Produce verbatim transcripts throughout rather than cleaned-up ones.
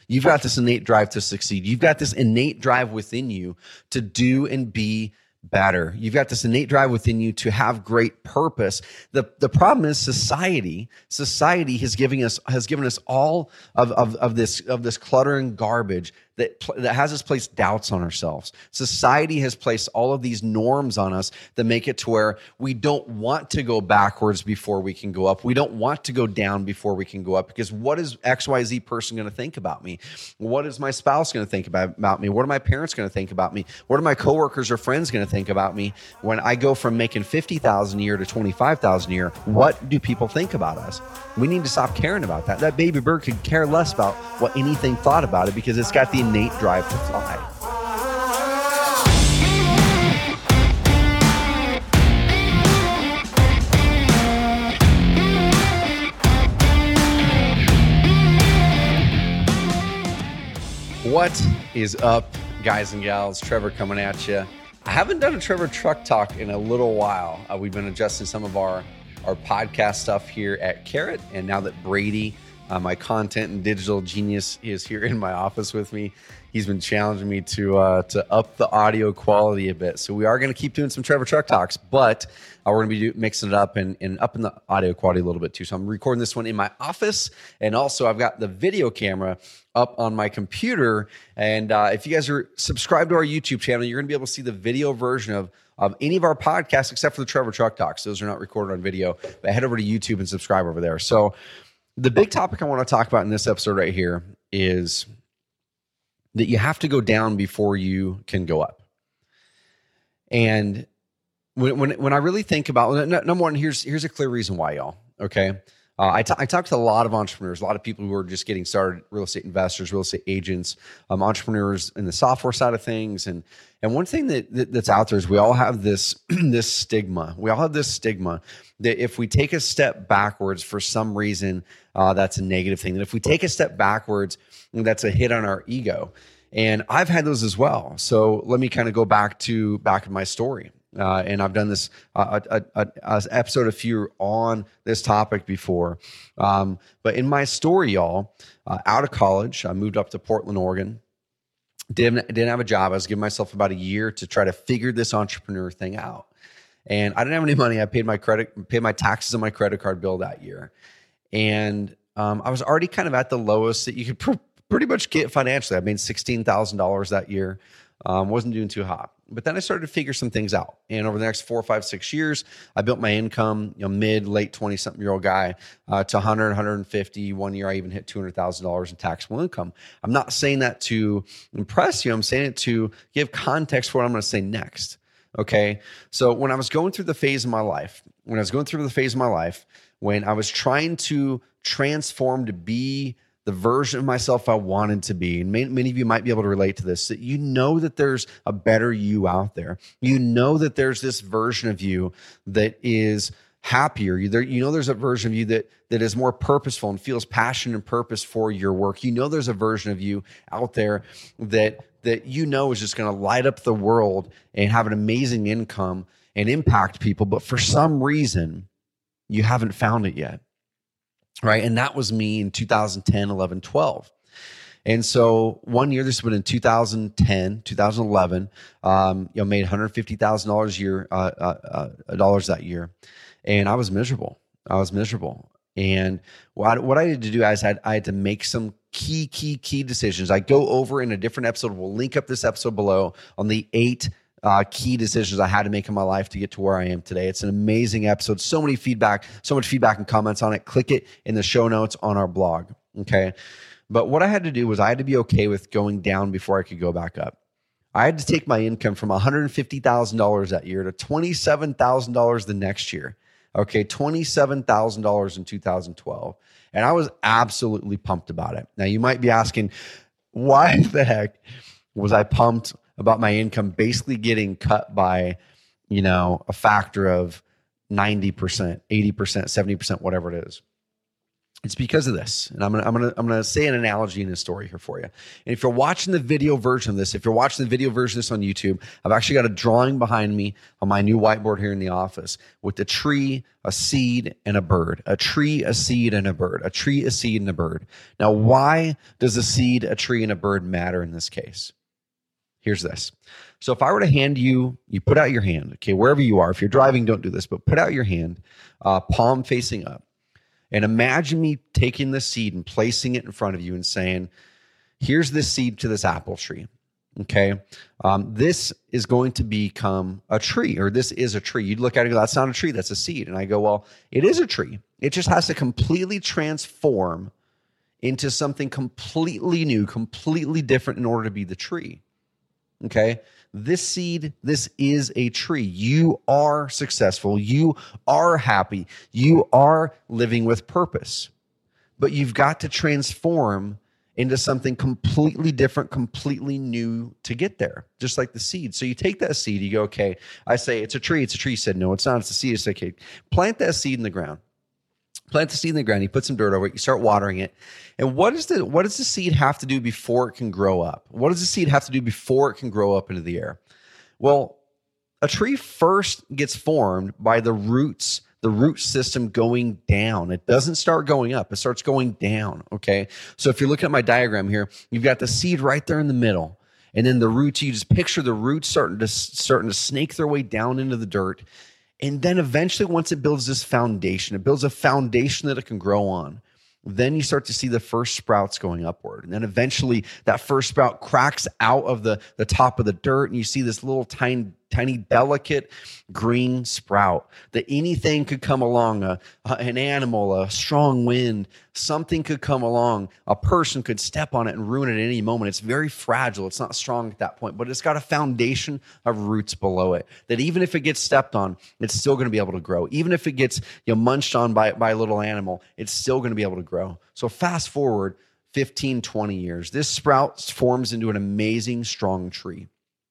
You've got this innate drive to succeed. You've got this innate drive within you to do and be better. You've got this innate drive within you to have great purpose. The the problem is society. Society has given us has given us all of, of, of this of this clutter and garbage that that has us place doubts on ourselves. Society has placed all of these norms on us that make it to where we don't want to go backwards before we can go up. We don't want to go down before we can go up, because what is X Y Z person going to think about me? What is my spouse going to think about, about me? What are my parents going to think about me? What are my coworkers or friends going to think about me when I go from making fifty thousand dollars a year to twenty-five thousand dollars a year? What do people think about us? We need to stop caring about that. That baby bird could care less about what anything thought about it, because it's got the innate drive to fly. What is up, guys and gals? Trevor coming at you. I haven't done a Trevor Truck Talk in a little while. Uh, we've been adjusting some of our, our podcast stuff here at Carrot, and now that Brady, Uh, my content and digital genius, is here in my office with me, he's been challenging me to uh, to up the audio quality a bit. So we are going to keep doing some Trevor Truck Talks, but uh, we're going to be do, mixing it up and, and upping the audio quality a little bit too. So I'm recording this one in my office, and also I've got the video camera up on my computer. And uh, if you guys are subscribed to our YouTube channel, you're going to be able to see the video version of of any of our podcasts except for the Trevor Truck Talks. Those are not recorded on video, but head over to YouTube and subscribe over there. So the big topic I want to talk about in this episode right here is that you have to go down before you can go up. And when when, when I really think about, number one, here's here's a clear reason why, y'all. Okay, uh, I, t- I talk to a lot of entrepreneurs, a lot of people who are just getting started, real estate investors, real estate agents, um, entrepreneurs in the software side of things, and and one thing that, that that's out there is we all have this this stigma. We all have this stigma that if we take a step backwards for some reason, uh, that's a negative thing. That if we take a step backwards, that's a hit on our ego. And I've had those as well. So let me kind of go back to back in my story. Uh, and I've done this uh, a, a, a episode a few on this topic before. Um, but in my story, y'all, uh, out of college, I moved up to Portland, Oregon. Didn't didn't have a job. I was giving myself about a year to try to figure this entrepreneur thing out. And I didn't have any money. I paid my credit, paid my taxes on my credit card bill that year. And um, I was already kind of at the lowest that you could pr- pretty much get financially. I made sixteen thousand dollars that year. Um, wasn't doing too hot. But then I started to figure some things out. And over the next four, five, six years, I built my income, you know, mid, late twenty-something year old guy uh, to one hundred, one hundred fifty. One year, I even hit two hundred thousand dollars in taxable income. I'm not saying that to impress you. I'm saying it to give context for what I'm going to say next. Okay. So when I was going through the phase of my life, when I was going through the phase of my life, when I was trying to transform to be the version of myself I wanted to be, and many, many of you might be able to relate to this, that you know that there's a better you out there. You know that there's this version of you that is happier. You, there, you know there's a version of you that that is more purposeful and feels passion and purpose for your work. You know there's a version of you out there that that you know is just going to light up the world and have an amazing income and impact people, but for some reason, you haven't found it yet, right? And that was me in two thousand ten, eleven, twelve. And so one year, this would have been in two thousand ten, two thousand eleven, um, you know, made one hundred fifty thousand dollars a year, uh, uh, uh, dollars that year. And I was miserable. I was miserable. And what I, what I had to do is I had, I had to make some key, key, key decisions. I go over in a different episode. We'll link up this episode below on the eight uh, key decisions I had to make in my life to get to where I am today. It's an amazing episode. So many feedback, so much feedback and comments on it. Click it in the show notes on our blog. Okay. But what I had to do was I had to be okay with going down before I could go back up. I had to take my income from one hundred fifty thousand dollars that year to twenty-seven thousand dollars the next year. Okay, twenty-seven thousand dollars in two thousand twelve. And I was absolutely pumped about it. Now, you might be asking, why the heck was I pumped about my income basically getting cut by, you know, a factor of ninety percent, eighty percent, seventy percent, whatever it is? It's because of this. And I'm gonna I'm gonna I'm gonna say an analogy in a story here for you. And if you're watching the video version of this, if you're watching the video version of this on YouTube, I've actually got a drawing behind me on my new whiteboard here in the office with a tree, a seed, and a bird. A tree, a seed, and a bird. A tree, a seed, and a bird. Now, why does a seed, a tree, and a bird matter in this case? Here's this. So if I were to hand you, you put out your hand, okay, wherever you are. If you're driving, don't do this, but put out your hand, uh, palm facing up. And imagine me taking the seed and placing it in front of you and saying, here's this seed to this apple tree, okay? Um, this is going to become a tree, or this is a tree. You'd look at it and go, that's not a tree, that's a seed. And I go, well, it is a tree. It just has to completely transform into something completely new, completely different in order to be the tree, okay? This seed, this is a tree. You are successful. You are happy. You are living with purpose. But you've got to transform into something completely different, completely new to get there, just like the seed. So you take that seed, you go, okay, I say, it's a tree, it's a tree. You said, no, it's not, it's a seed. It's okay. Plant that seed in the ground. Plant the seed in the ground, you put some dirt over it, you start watering it. And what is the what does the seed have to do before it can grow up? What does the seed have to do before it can grow up into the air? Well, a tree first gets formed by the roots, the root system going down. It doesn't start going up, it starts going down, okay? So if you're looking at my diagram here, you've got the seed right there in the middle. And then the roots, you just picture the roots starting to starting to snake their way down into the dirt. And then eventually, once it builds this foundation, it builds a foundation that it can grow on. Then you start to see the first sprouts going upward. And then eventually that first sprout cracks out of the, the top of the dirt, and you see this little tiny, tiny, delicate green sprout that anything could come along, a, a, an animal, a strong wind, something could come along. A person could step on it and ruin it at any moment. It's very fragile. It's not strong at that point, but it's got a foundation of roots below it that even if it gets stepped on, it's still going to be able to grow. Even if it gets, you know, munched on by, by a little animal, it's still going to be able to grow. So fast forward fifteen, twenty years, this sprout forms into an amazing, strong tree.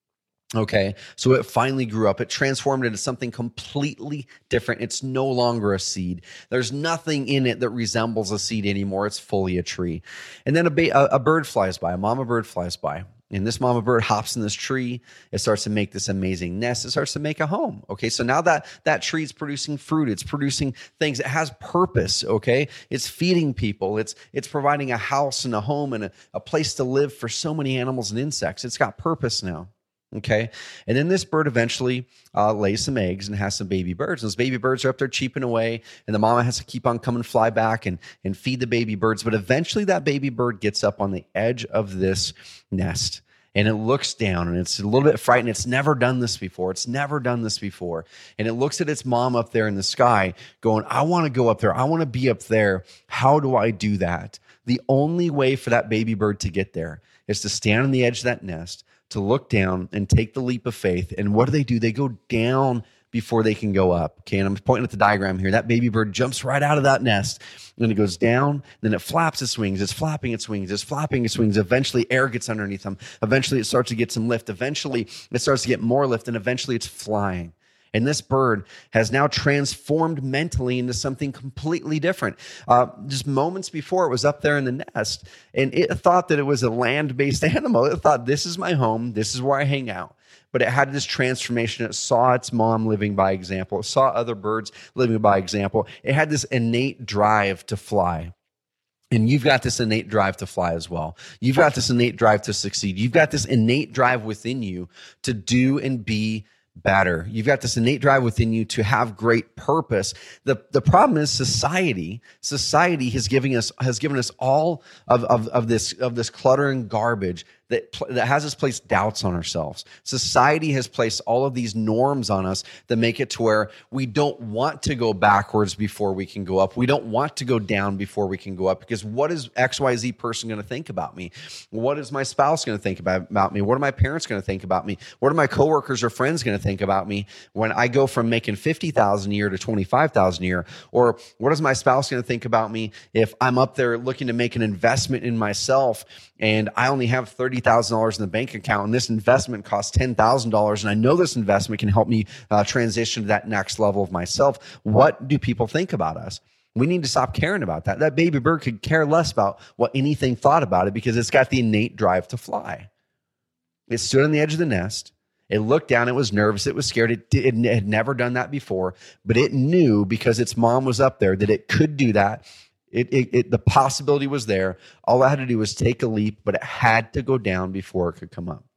Okay, so it finally grew up. It transformed into something completely different. It's no longer a seed. There's nothing in it that resembles a seed anymore. It's fully a tree. And then a, ba- a bird flies by, a mama bird flies by. And this mama bird hops in this tree. It starts to make this amazing nest. It starts to make a home. Okay, so now that that tree is producing fruit. It's producing things. It has purpose. Okay, it's feeding people. It's it's providing a house and a home and a, a place to live for so many animals and insects. It's got purpose now. Okay. And then this bird eventually uh, lays some eggs and has some baby birds. And those baby birds are up there cheeping away, and the mama has to keep on coming, fly back and, and feed the baby birds. But eventually that baby bird gets up on the edge of this nest, and it looks down, and it's a little bit frightened. It's never done this before. It's never done this before. And it looks at its mom up there in the sky going, I want to go up there. I want to be up there. How do I do that? The only way for that baby bird to get there is to stand on the edge of that nest, to look down and take the leap of faith. And what do they do? They go down before they can go up. Okay, and I'm pointing at the diagram here. That baby bird jumps right out of that nest, and it goes down, then it flaps its wings. It's flapping its wings. It's flapping its wings. Eventually, air gets underneath them. Eventually, it starts to get some lift. Eventually, it starts to get more lift, and eventually, it's flying. And this bird has now transformed mentally into something completely different. Uh, just moments before, it was up there in the nest, and it thought that it was a land-based animal. It thought, this is my home. This is where I hang out. But it had this transformation. It saw its mom living by example. It saw other birds living by example. It had this innate drive to fly. And you've got this innate drive to fly as well. You've got this innate drive to succeed. You've got this innate drive within you to do and be better. You've got this innate drive within you to have great purpose. The the problem is society. Society has given us has given us all of, of, of this of this clutter and garbage that that has us place doubts on ourselves. Society has placed all of these norms on us that make it to where we don't want to go backwards before we can go up. We don't want to go down before we can go up, because what is X Y Z person going to think about me? What is my spouse going to think about, about me? What are my parents going to think about me? What are my coworkers or friends going to think about me when I go from making fifty thousand dollars a year to twenty-five thousand dollars a year? Or what is my spouse going to think about me if I'm up there looking to make an investment in myself and I only have thirty thousand dollars in the bank account, and this investment costs ten thousand dollars, and I know this investment can help me uh, transition to that next level of myself? What do people think about us? We need to stop caring about that. That baby bird could care less about what anything thought about it because it's got the innate drive to fly. It stood on the edge of the nest. It looked down. It was nervous. It was scared. It, did, it had never done that before, but it knew because its mom was up there that it could do that. It, it, it, the possibility was there. All it had to do was take a leap, but it had to go down before it could come up.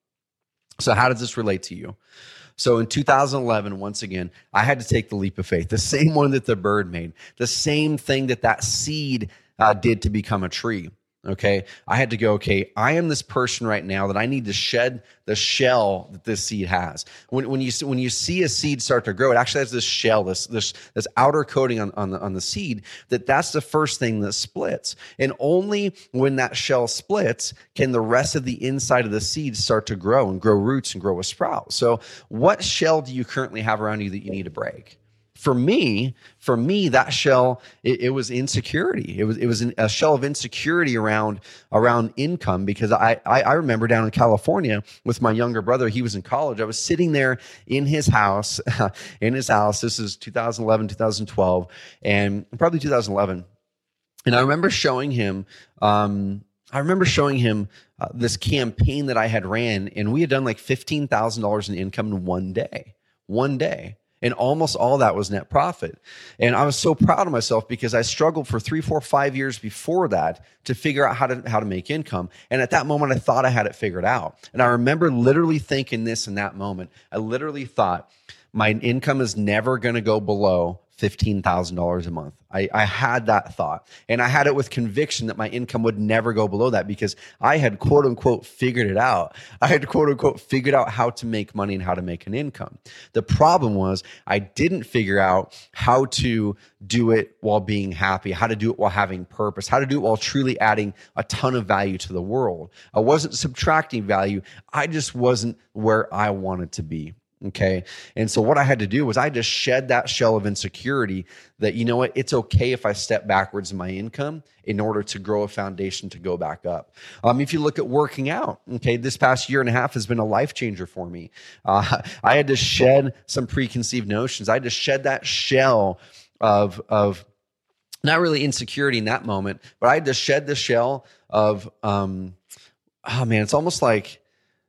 So how does this relate to you? So in two thousand eleven, once again, I had to take the leap of faith, the same one that the bird made, the same thing that that seed uh, did to become a tree. Okay, I had to go, okay, I am this person right now that I need to shed the shell that this seed has. When, when you when you see a seed start to grow, it actually has this shell, this this this outer coating on, on the on the seed, that that's the first thing that splits. And only when that shell splits can the rest of the inside of the seed start to grow and grow roots and grow a sprout. So what shell do you currently have around you that you need to break? For me, for me, that shell, it, it was insecurity. It was it was a shell of insecurity around around income because I, I I remember down in California with my younger brother. He was in college. I was sitting there in his house, in his house. This is two thousand eleven, two thousand twelve, and probably two thousand eleven. And I remember showing him. Um, I remember showing him uh, this campaign that I had ran, and we had done like fifteen thousand dollars in income in one day. One day. And almost all that was net profit. And I was so proud of myself because I struggled for three, four, five years before that to figure out how to how to make income. And at that moment, I thought I had it figured out. And I remember literally thinking this in that moment. I literally thought my income is never going to go below fifteen thousand dollars a month. I, I had that thought. And I had it with conviction that my income would never go below that because I had quote unquote figured it out. I had quote unquote figured out how to make money and how to make an income. The problem was I didn't figure out how to do it while being happy, how to do it while having purpose, how to do it while truly adding a ton of value to the world. I wasn't subtracting value. I just wasn't where I wanted to be. Okay. And so what I had to do was I just shed that shell of insecurity that, you know what, it's okay if I step backwards in my income in order to grow a foundation to go back up. Um, if you look at working out, okay, this past year and a half has been a life changer for me. Uh, I had to shed some preconceived notions. I had to shed that shell of, of not really insecurity in that moment, but I had to shed the shell of, um, oh man, it's almost like,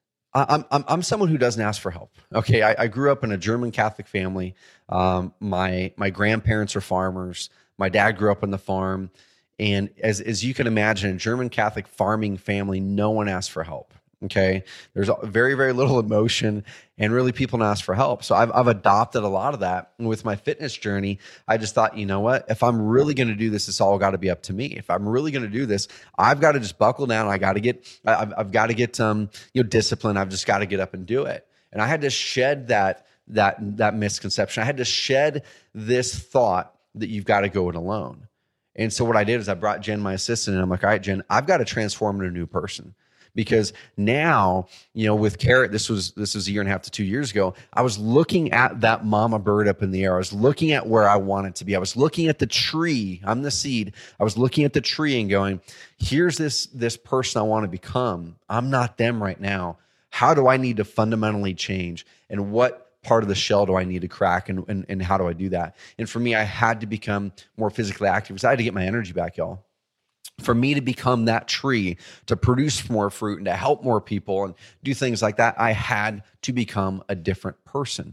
I'm I'm I'm someone who doesn't ask for help. Okay, I, I grew up in a German Catholic family. Um, my my grandparents are farmers. My dad grew up on the farm, and as as you can imagine, a German Catholic farming family, no one asks for help. Okay, there's very very little emotion, and really people don't ask for help. So I've I've adopted a lot of that. And with my fitness journey, I just thought, you know what? If I'm really going to do this, it's all got to be up to me. If I'm really going to do this, I've got to just buckle down. I got to get I've I've got to get um you know discipline. I've just got to get up and do it. And I had to shed that that that misconception. I had to shed this thought that you've got to go it alone. And so what I did is I brought Jen, my assistant, and I'm like, all right, Jen, I've got to transform into a new person. Because now, you know, with Carrot, this was this was a year and a half to two years ago, I was looking at that mama bird up in the air. I was looking at where I wanted to be. I was looking at the tree. I'm the seed. I was looking at the tree and going, here's this, this person I want to become. I'm not them right now. How do I need to fundamentally change? And what part of the shell do I need to crack? And, and, and how do I do that? And for me, I had to become more physically active because I had to get my energy back, y'all. For me to become that tree, to produce more fruit and to help more people and do things like that, I had to become a different person.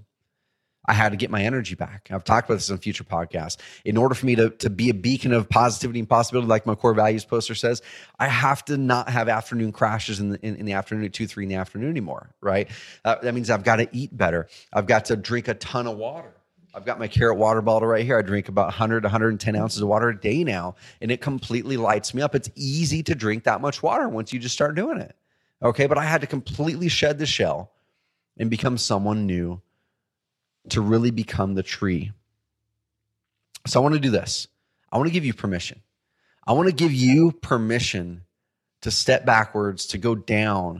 I had to get my energy back. I've talked about this in future podcasts. In order for me to, to be a beacon of positivity and possibility, like my core values poster says, I have to not have afternoon crashes in the, in, in the afternoon at two, three in the afternoon anymore, right? Uh, that means I've got to eat better. I've got to drink a ton of water. I've got my Carrot water bottle right here. I drink about one hundred, one hundred ten ounces of water a day now, and it completely lights me up. It's easy to drink that much water once you just start doing it. Okay, but I had to completely shed the shell and become someone new to really become the tree. So I want to do this. I want to give you permission. I want to give you permission to step backwards, to go down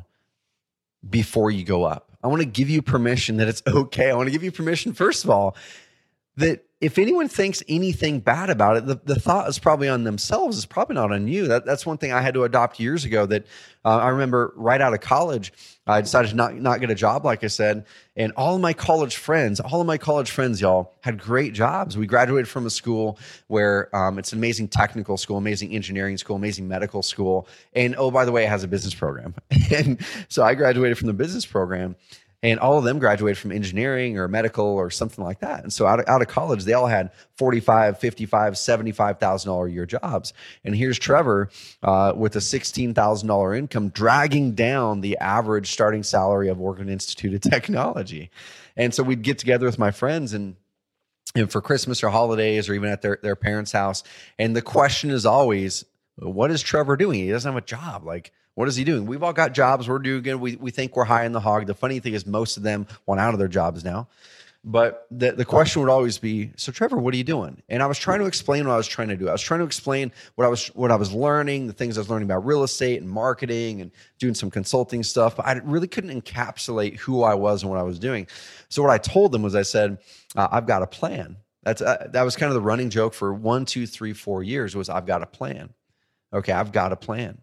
before you go up. I want to give you permission that it's okay. I want to give you permission, first of all, that if anyone thinks anything bad about it, the, the thought is probably on themselves. It's probably not on you. That, that's one thing I had to adopt years ago that uh, I remember right out of college, I decided to not, not get a job, like I said. And all of my college friends, all of my college friends, y'all, had great jobs. We graduated from a school where um, it's an amazing technical school, amazing engineering school, amazing medical school. And oh, by the way, it has a business program. And so I graduated from the business program. And all of them graduated from engineering or medical or something like that. And so out of, out of college, they all had forty-five, fifty-five, seventy-five thousand dollars a year jobs. And here's Trevor uh, with a sixteen thousand dollars income, dragging down the average starting salary of Oregon Institute of Technology. And so we'd get together with my friends and and for Christmas or holidays or even at their, their parents' house. And the question is always, what is Trevor doing? He doesn't have a job. Like, what is he doing? We've all got jobs. We're doing good. We, we think we're high in the hog. The funny thing is most of them want out of their jobs now. But the, the question would always be, so Trevor, what are you doing? And I was trying to explain what I was trying to do. I was trying to explain what I was what I was learning, the things I was learning about real estate and marketing and doing some consulting stuff. But I really couldn't encapsulate who I was and what I was doing. So what I told them was I said, uh, I've got a plan. That's uh, that was kind of the running joke for one, two, three, four years was I've got a plan. Okay, I've got a plan.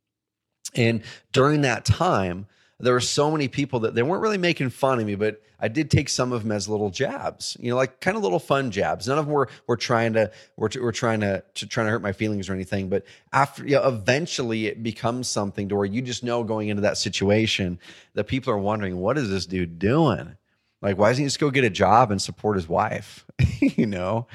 And during that time, there were so many people that they weren't really making fun of me, but I did take some of them as little jabs, you know, like kind of little fun jabs. None of them were, were trying to, were, were trying to, to, trying to hurt my feelings or anything. But after, you know, eventually it becomes something to where you just know going into that situation that people are wondering, what is this dude doing? Like, why doesn't he just go get a job and support his wife? you know?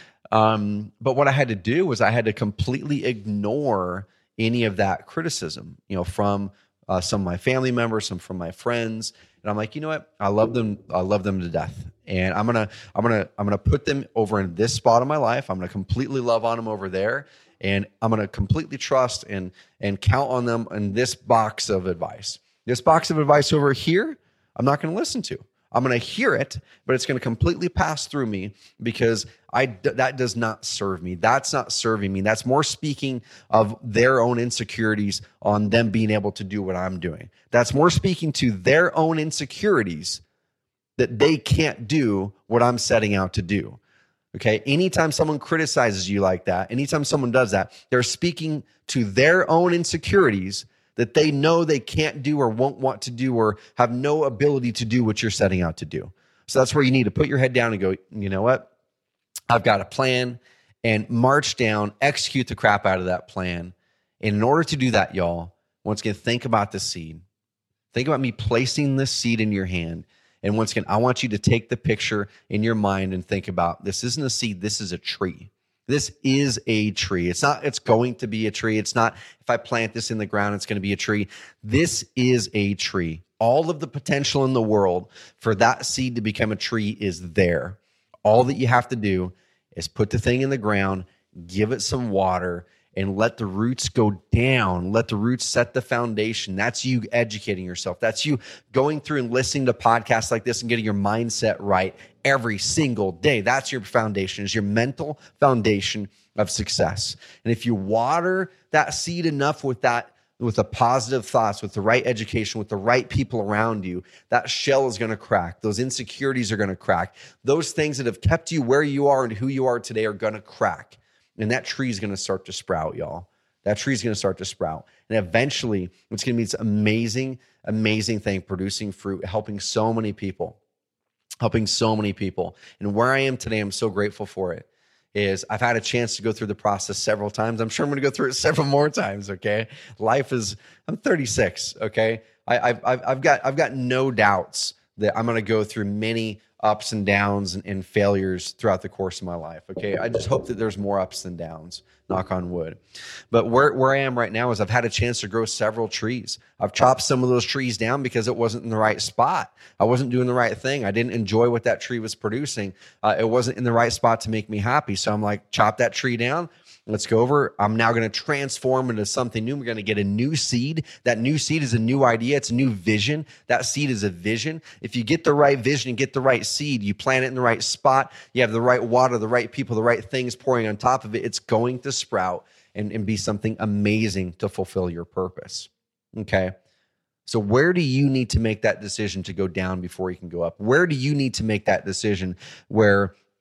Um, but what I had to do was I had to completely ignore any of that criticism, you know, from uh, some of my family members, some from my friends. And I'm like, you know what? I love them. I love them to death. And I'm going to, I'm going to, I'm going to put them over in this spot of my life. I'm going to completely love on them over there. And I'm going to completely trust and, and count on them in this box of advice. This box of advice over here, I'm not going to listen to. I'm going to hear it, but it's going to completely pass through me because I that does not serve me. That's not serving me. That's more speaking of their own insecurities on them being able to do what I'm doing. That's more speaking to their own insecurities that they can't do what I'm setting out to do. Okay. Anytime someone criticizes you like that, anytime someone does that, they're speaking to their own insecurities that they know they can't do or won't want to do or have no ability to do what you're setting out to do. So that's where you need to put your head down and go, you know what? I've got a plan, and march down, execute the crap out of that plan. And in order to do that, y'all, once again, think about the seed. Think about me placing this seed in your hand. And once again, I want you to take the picture in your mind and think about this isn't a seed, this is a tree. This is a tree. It's not, it's going to be a tree. It's not, if I plant this in the ground, it's going to be a tree. This is a tree. All of the potential in the world for that seed to become a tree is there. All that you have to do is put the thing in the ground, give it some water, and let the roots go down. Let the roots set the foundation. That's you educating yourself. That's you going through and listening to podcasts like this and getting your mindset right every single day. That's your foundation, is your mental foundation of success. And if you water that seed enough with that, with the positive thoughts, with the right education, with the right people around you, that shell is going to crack. Those insecurities are going to crack. Those things that have kept you where you are and who you are today are going to crack. And that tree is going to start to sprout, y'all. That tree is going to start to sprout. And eventually, it's going to be this amazing, amazing thing, producing fruit, helping so many people, helping so many people. And where I am today, I'm so grateful for it, is I've had a chance to go through the process several times. I'm sure I'm going to go through it several more times, okay? Life is, I'm thirty-six, okay? I, I've, I've, I've, got, I've got no doubts that I'm going to go through many ups and downs and, and failures throughout the course of my life. Okay. I just hope that there's more ups than downs, knock on wood. But where, where I am right now is I've had a chance to grow several trees. I've chopped some of those trees down because it wasn't in the right spot. I wasn't doing the right thing. I didn't enjoy what that tree was producing. Uh, it wasn't in the right spot to make me happy. So I'm like, chop that tree down. Let's go over. I'm now going to transform into something new. We're going to get a new seed. That new seed is a new idea. It's a new vision. That seed is a vision. If you get the right vision and get the right seed, you plant it in the right spot, you have the right water, the right people, the right things pouring on top of it, it's going to sprout and, and be something amazing to fulfill your purpose. Okay. So where do you need to make that decision to go down before you can go up? Where do you need to make that decision where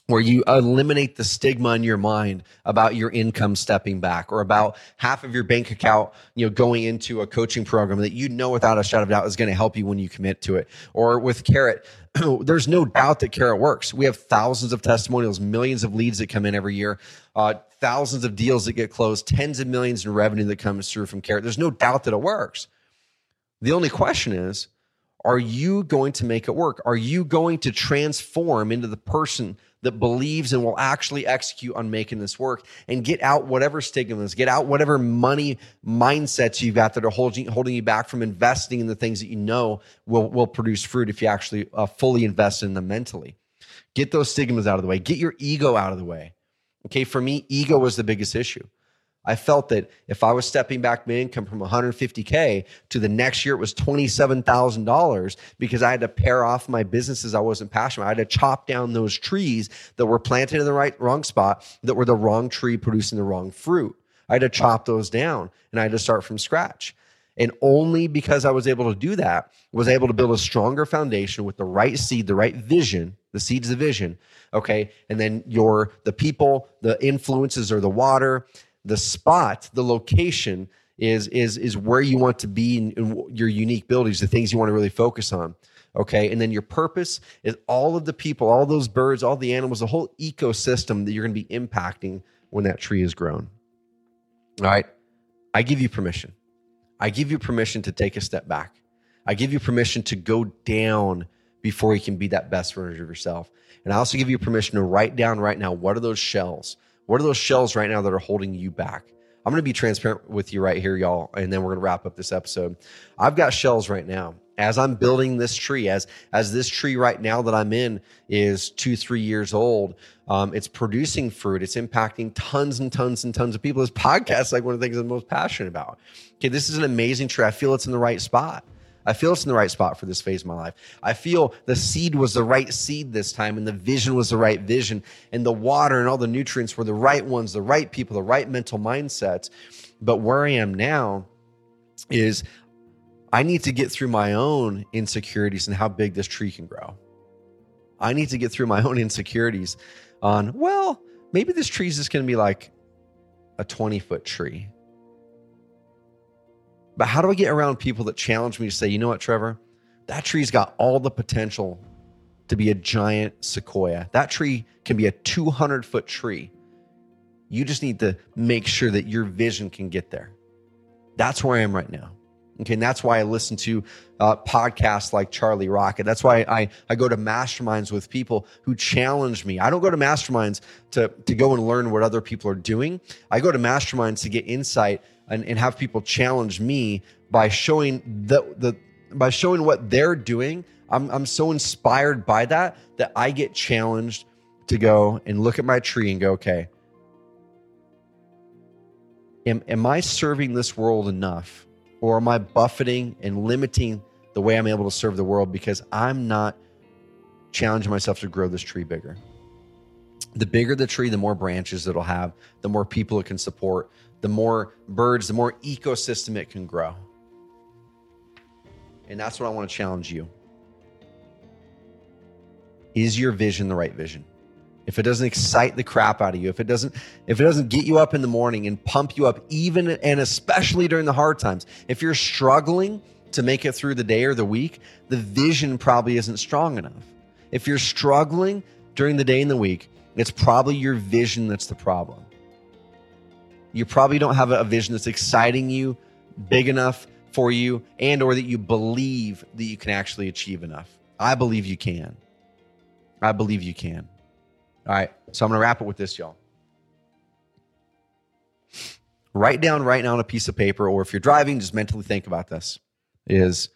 where you eliminate the stigma in your mind about your income stepping back, or about half of your bank account, you know, going into a coaching program that you know without a shadow of doubt is going to help you when you commit to it. Or with Carrot, there's no doubt that Carrot works. We have thousands of testimonials, millions of leads that come in every year, uh, thousands of deals that get closed, tens of millions in revenue that comes through from Carrot. There's no doubt that it works. The only question is, are you going to make it work? Are you going to transform into the person that believes and will actually execute on making this work, and get out whatever stigmas, get out whatever money mindsets you've got that are holding, holding you back from investing in the things that you know will, will produce fruit if you actually uh, fully invest in them mentally? Get those stigmas out of the way. Get your ego out of the way. Okay, for me, ego was the biggest issue. I felt that if I was stepping back my income from one hundred fifty K to the next year, it was twenty-seven thousand dollars, because I had to pair off my businesses I wasn't passionate about. I had to chop down those trees that were planted in the right wrong spot, that were the wrong tree producing the wrong fruit. I had to chop those down, and I had to start from scratch. And only because I was able to do that was I able to build a stronger foundation with the right seed, the right vision. The seed's the vision, okay? And then your the people, the influences, or the water. The spot, the location is is is where you want to be in, in your unique abilities, the things you want to really focus on, okay? And then your purpose is all of the people, all those birds, all the animals, the whole ecosystem that you're going to be impacting when that tree is grown. All right? I give you permission. I give you permission to take a step back. I give you permission to go down before you can be that best version of yourself. And I also give you permission to write down right now, what are those shells? What are those shells right now that are holding you back? I'm going to be transparent with you right here, y'all, and then we're going to wrap up this episode. I've got shells right now. As I'm building this tree, as as this tree right now that I'm in is two, three years old, um, it's producing fruit. It's impacting tons and tons and tons of people. This podcast is like one of the things I'm most passionate about. Okay, this is an amazing tree. I feel it's in the right spot. I feel it's in the right spot for this phase of my life. I feel the seed was the right seed this time, and the vision was the right vision, and the water and all the nutrients were the right ones, the right people, the right mental mindsets. But where I am now is I need to get through my own insecurities and how big this tree can grow. I need to get through my own insecurities on, well, maybe this tree is just going to be like a twenty foot tree. But how do I get around people that challenge me to say, you know what, Trevor, that tree's got all the potential to be a giant sequoia. That tree can be a two hundred foot tree. You just need to make sure that your vision can get there. That's where I am right now. Okay, and that's why I listen to uh, podcasts like Charlie Rocket. That's why I, I go to masterminds with people who challenge me. I don't go to masterminds to, to go and learn what other people are doing. I go to masterminds to get insight and, and have people challenge me by showing the the by showing what they're doing. I'm I'm so inspired by that that I get challenged to go and look at my tree and go, okay, am, am I serving this world enough? Or am I buffeting and limiting the way I'm able to serve the world because I'm not challenging myself to grow this tree bigger? The bigger the tree, the more branches it'll have, the more people it can support, the more birds, the more ecosystem it can grow. And that's what I want to challenge you. Is your vision the right vision? If it doesn't excite the crap out of you, if it doesn't, if it doesn't get you up in the morning and pump you up, even and especially during the hard times, if you're struggling to make it through the day or the week, the vision probably isn't strong enough. If you're struggling during the day and the week, it's probably your vision that's the problem. You probably don't have a vision that's exciting you, big enough for you, and or that you believe that you can actually achieve enough. I believe you can. I believe you can. All right, so I'm going to wrap it with this, y'all. Write down right now on a piece of paper, or if you're driving, just mentally think about this, is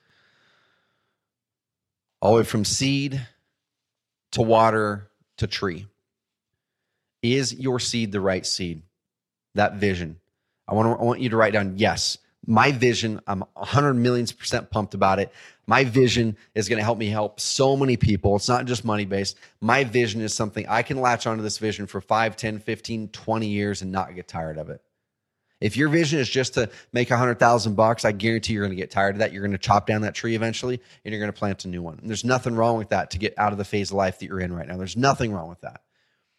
all the way from seed to water to tree. Is your seed the right seed? That vision. I want to, I want you to write down, yes, my vision, I'm one hundred million percent pumped about it. My vision is going to help me help so many people. It's not just money-based. My vision is something I can latch onto this vision for five, ten, fifteen, twenty years and not get tired of it. If your vision is just to make one hundred thousand bucks, I guarantee you're going to get tired of that. You're going to chop down that tree eventually, and you're going to plant a new one. And there's nothing wrong with that to get out of the phase of life that you're in right now. There's nothing wrong with that.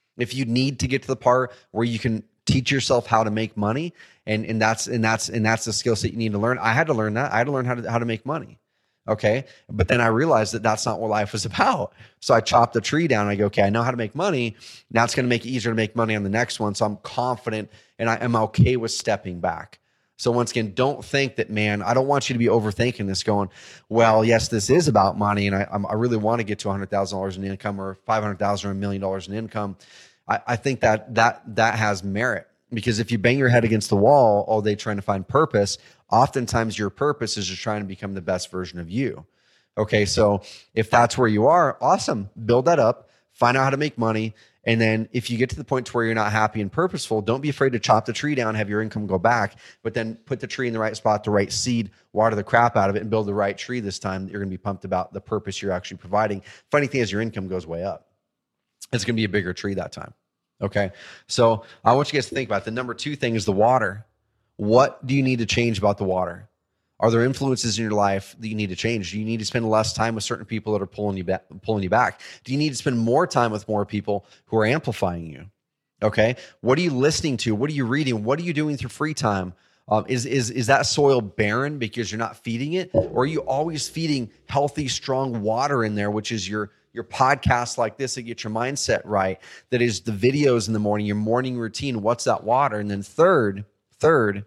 If you need to get to the part where you can teach yourself how to make money, and and that's and that's and that's the skill set you need to learn. I had to learn that. I had to learn how to how to make money. Okay. But then I realized that that's not what life was about. So I chopped the tree down and I go, okay, I know how to make money. Now it's going to make it easier to make money on the next one. So I'm confident and I am okay with stepping back. So once again, don't think that, man, I don't want you to be overthinking this going, well, yes, this is about money. And I, I really want to get to one hundred thousand dollars in income or five hundred thousand dollars or a million dollars in income. I, I think that that that has merit, because if you bang your head against the wall all day trying to find purpose, oftentimes your purpose is just trying to become the best version of you. Okay, so if that's where you are, awesome. Build that up, find out how to make money. And then if you get to the point to where you're not happy and purposeful, don't be afraid to chop the tree down, have your income go back, but then put the tree in the right spot, the right seed, water the crap out of it, and build the right tree this time that you're going to be pumped about the purpose you're actually providing. Funny thing is your income goes way up. It's going to be a bigger tree that time. Okay, so I want you guys to think about it. The number two thing is the water. What do you need to change about the water? Are there influences in your life that you need to change? Do you need to spend less time with certain people that are pulling you back? Pulling you back? Do you need to spend more time with more people who are amplifying you? Okay, what are you listening to? What are you reading? What are you doing with your free time? Um, is is is that soil barren because you're not feeding it, or are you always feeding healthy, strong water in there, which is your your podcasts like this that get your mindset right? That is the videos in the morning, your morning routine. What's that water? And then third, third.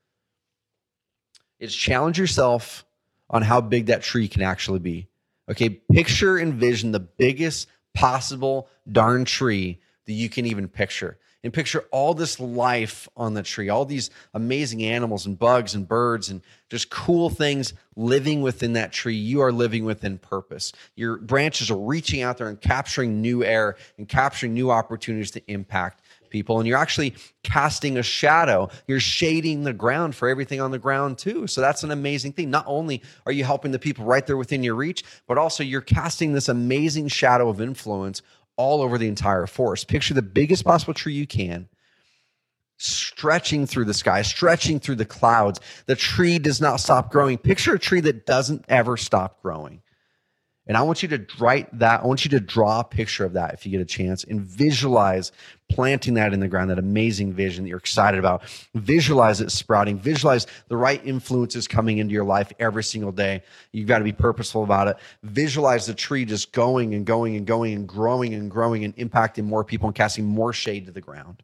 is challenge yourself on how big that tree can actually be. Okay, picture, envision the biggest possible darn tree that you can even picture. And picture all this life on the tree, all these amazing animals and bugs and birds and just cool things living within that tree. You are living within purpose. Your branches are reaching out there and capturing new air and capturing new opportunities to impact people. And you're actually casting a shadow. You're shading the ground for everything on the ground too. So that's an amazing thing. Not only are you helping the people right there within your reach, but also you're casting this amazing shadow of influence all over the entire forest. Picture the biggest possible tree you can, stretching through the sky, stretching through the clouds. The tree does not stop growing. Picture a tree that doesn't ever stop growing. And I want you to write that. I want you to draw a picture of that if you get a chance, and visualize planting that in the ground, that amazing vision that you're excited about. Visualize it sprouting. Visualize the right influences coming into your life every single day. You've got to be purposeful about it. Visualize the tree just going and going and going and growing and growing and impacting more people and casting more shade to the ground.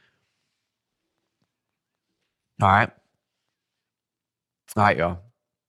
All right. All right, y'all.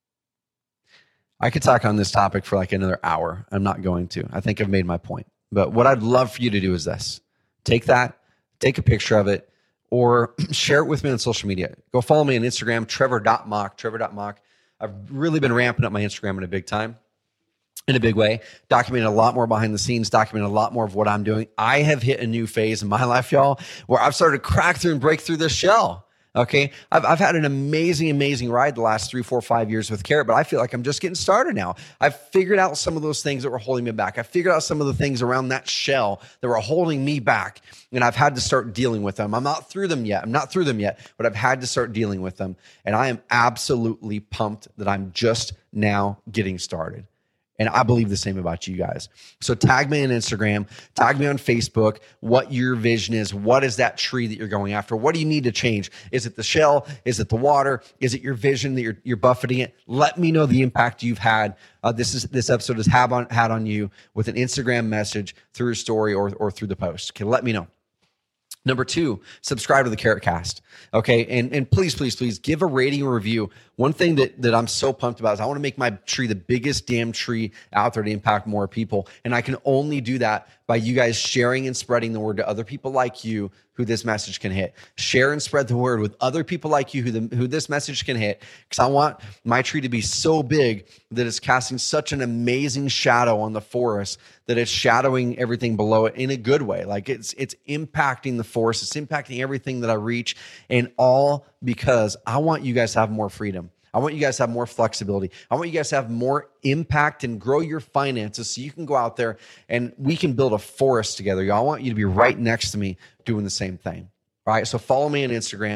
I could talk on this topic for like another hour. I'm not going to. I think I've made my point. But what I'd love for you to do is this. Take that, take a picture of it, or share it with me on social media. Go follow me on Instagram, trevor dot mock, trevor dot mock. I've really been ramping up my Instagram in a big time, in a big way, documenting a lot more behind the scenes, documenting a lot more of what I'm doing. I have hit a new phase in my life, y'all, where I've started to crack through and break through this shell. Okay, I've, I've had an amazing, amazing ride the last three, four, five years with Carrot, but I feel like I'm just getting started now. I've figured out some of those things that were holding me back. I figured out some of the things around that shell that were holding me back, and I've had to start dealing with them. I'm not through them yet. I'm not through them yet, but I've had to start dealing with them, and I am absolutely pumped that I'm just now getting started. And I believe the same about you guys. So tag me on Instagram, tag me on Facebook, what your vision is. What is that tree that you're going after? What do you need to change? Is it the shell? Is it the water? Is it your vision that you're, you're buffeting it? Let me know the impact you've had. Uh, this is this episode has have on, had on you with an Instagram message, through a story, or, or through the post. Okay, let me know. Number two, subscribe to the Carrot Cast. Okay. And, and please, please, please give a rating or review. One thing that, that I'm so pumped about is I want to make my tree the biggest damn tree out there to impact more people. And I can only do that by you guys sharing and spreading the word to other people like you who this message can hit. Share and spread the word with other people like you who, the, who this message can hit. Because I want my tree to be so big that it's casting such an amazing shadow on the forest that it's shadowing everything below it in a good way. Like it's it's impacting the forest. It's impacting everything that I reach. And all because I want you guys to have more freedom. I want you guys to have more flexibility. I want you guys to have more impact and grow your finances so you can go out there and we can build a forest together. Y'all, I want you to be right next to me doing the same thing. All right, so follow me on Instagram.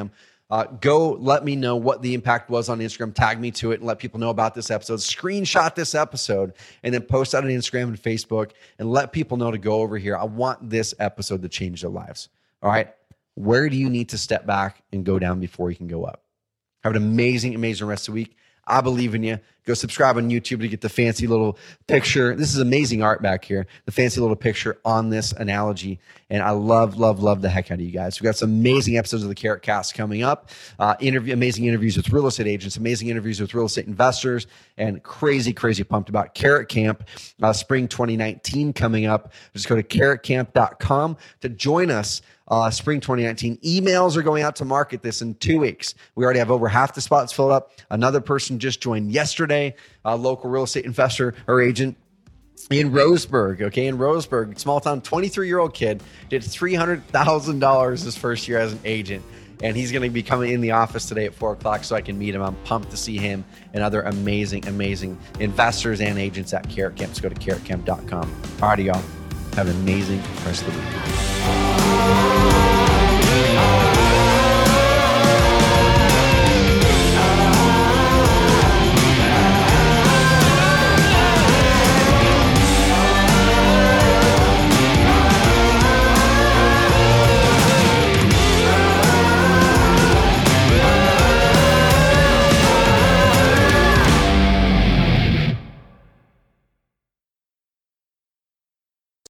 Uh, go let me know what the impact was on Instagram. Tag me to it and let people know about this episode. Screenshot this episode and then post out on Instagram and Facebook and let people know to go over here. I want this episode to change their lives. All right. Where do you need to step back and go down before you can go up? Have an amazing, amazing rest of the week. I believe in you. Go subscribe on YouTube to get the fancy little picture. This is amazing art back here. The fancy little picture on this analogy. And I love, love, love the heck out of you guys. We've got some amazing episodes of the Carrot Cast coming up. Uh, interview, amazing interviews with real estate agents, amazing interviews with real estate investors, and crazy, crazy pumped about Carrot Camp, uh, spring twenty nineteen coming up. Just go to carrot camp dot com to join us. Uh, spring twenty nineteen. Emails are going out to market this in two weeks. We already have over half the spots filled up. Another person just joined yesterday, a local real estate investor or agent in Roseburg. Okay, in Roseburg, small town, twenty-three-year-old kid, did three hundred thousand dollars his first year as an agent. And he's going to be coming in the office today at four o'clock so I can meet him. I'm pumped to see him and other amazing, amazing investors and agents at Carrot Camp. So go to carrot camp dot com. All righty, y'all. Have an amazing rest of the week.